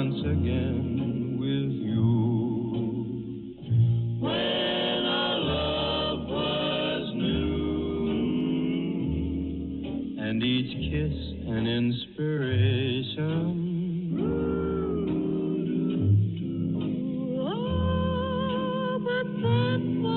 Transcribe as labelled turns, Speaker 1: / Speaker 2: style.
Speaker 1: once again with you. When our love was new, and each kiss an inspiration,